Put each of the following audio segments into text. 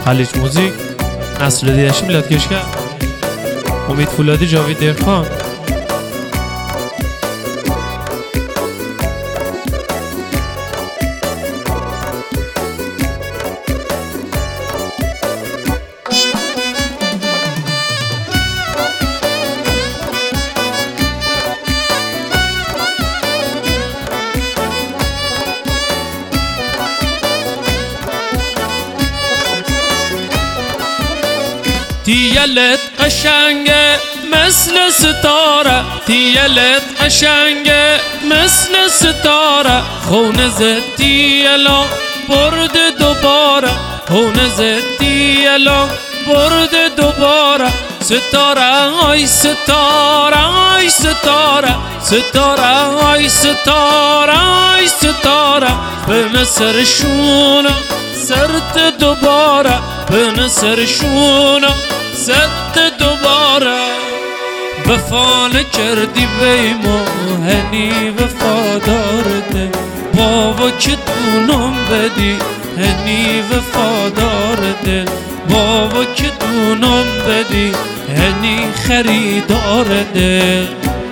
خلیج موزیک، نسل دیدشی میلاد کشکر، امید فولادی، جاوید درخان. تیلت قشنگه مثل ستاره، تیلت قشنگه مثل ستاره، خونه زدی الان برد دوباره، خونه زدی الان برد دوباره. ستاره آی ستاره آی ستاره، ستاره آی ستاره آی ستاره، بن سرشونه سرت دوباره، بن سرشونه سرت دوباره. وفا نکردی بی ما هنی وفادار دل، بابا که دونم بدی هنی وفادار دل، بابا که دونم بدی هنی خریدار دل.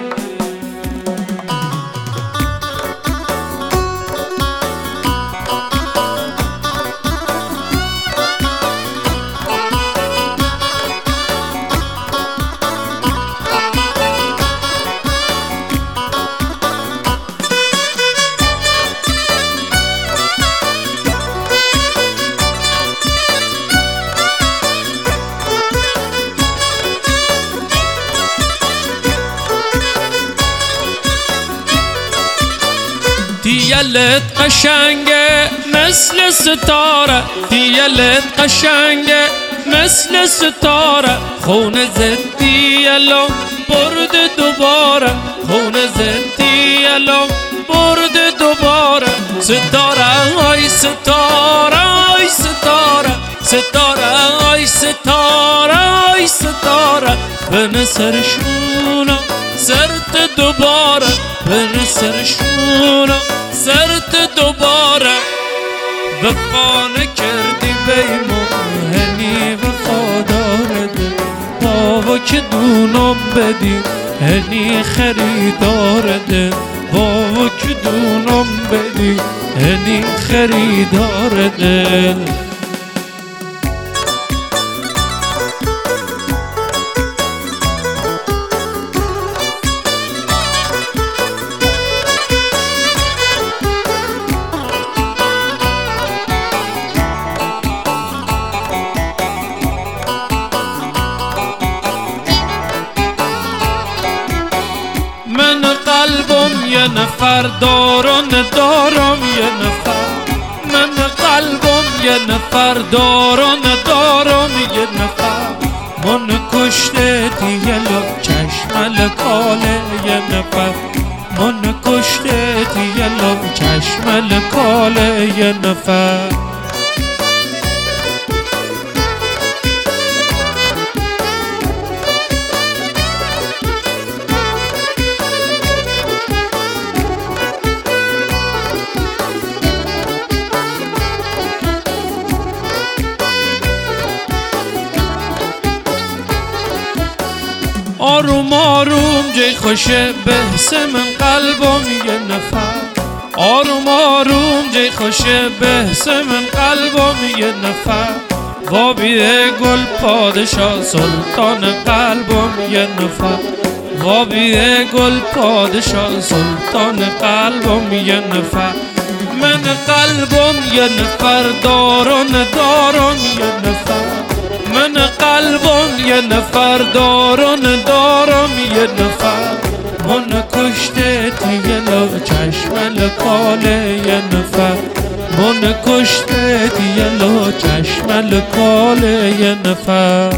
تیلت قشنگه مثل ستاره، تیلت قشنگه مثل ستاره، خونه زدی الان برد دوباره، خونه زدی الان برد دوباره. ستاره آی ستاره آی ستاره، ستاره آی ستاره آی ستاره، بن سرشونه سرت دوباره، بن سرشونه سرت دوباره. وفا نکردی بی ما هنی وفادار دل، بابا که دونم بدی هنی خریدار دل، بابا که دونم بدی هنی خریدار دل. من قلبم یه نفر دارم ندارم یه نفر، من قلبم یه نفر دارم ندارم یه نفر، من کشته دیلو چشم لکاله یه نفر، من کشته دیلو چشم لکاله یه نفر. آروم آروم جای خوشه بحث من قلبم یه نفر، آروم آروم جای خوشه بحث من قلبم یه نفر، وابیه گل پادشاه سلطان قلبم یه نفر، وابیه گل پادشاه سلطان قلبم یه نفر. من قلبم یه نفر دارم ندارم یه نفر، من قلبم یه نفر دارم ندارم یه نفر، من کشته دیلو چشم لکاله یه نفر، من کشته دیلو چشم لکاله یه نفر.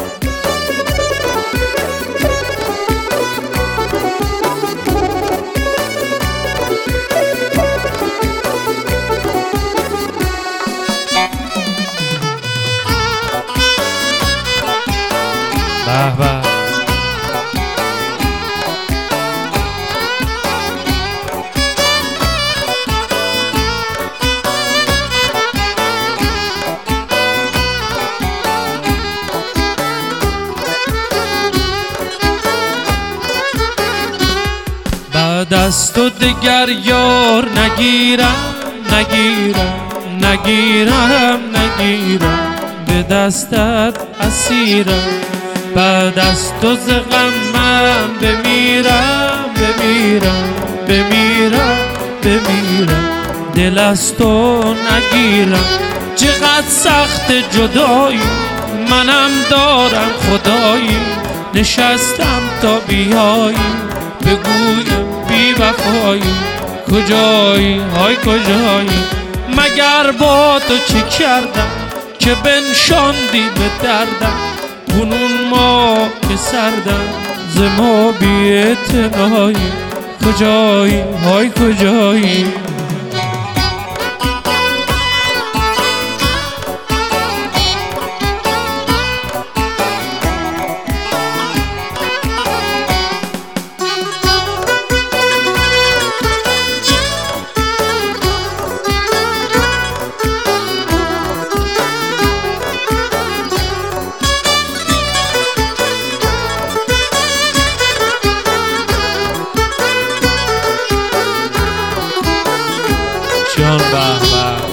به به تو دگر یار نگیرم نگیرم نگیرم نگیرم به دستت اسیرم بعد از تو ز غمم بمیرم بمیرم بمیرم بمیرم دل از تو نگیرم چقدر سخت جدایی منم دارم خدایی نشستم تا بیایی بگویم بی وفایی کجایی های کجایی مگر با تو چه کردم که بنشاندی به دردم کنون ما که سردم ز ما بی اعتنایی کجایی های کجایی جان به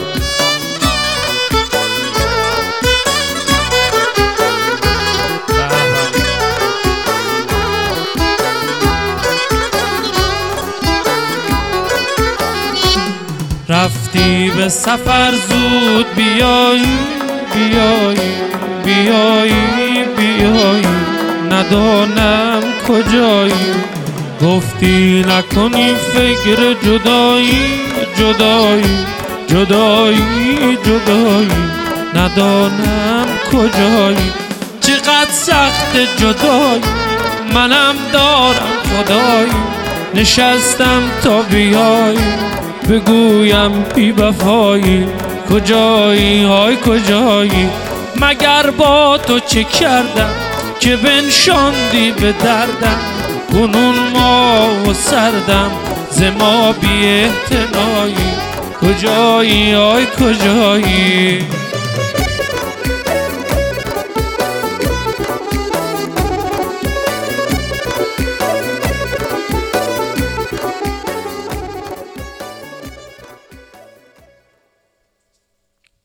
رفتی به سفر زود بیایی بیایی بیایی بیایی ندانم کجایی گفتی نکنی فکر جدایی جدایی جدایی جدایی ندانم کجایی چقدر سخت جدایی منم دارم خدایی نشستم تا بیایی بگویم بی وفایی کجایی های کجایی مگر با تو چه کردم که بنشاندی به دردم کنون ما و سردم ز ما بی اعتنایی کجایی های کجایی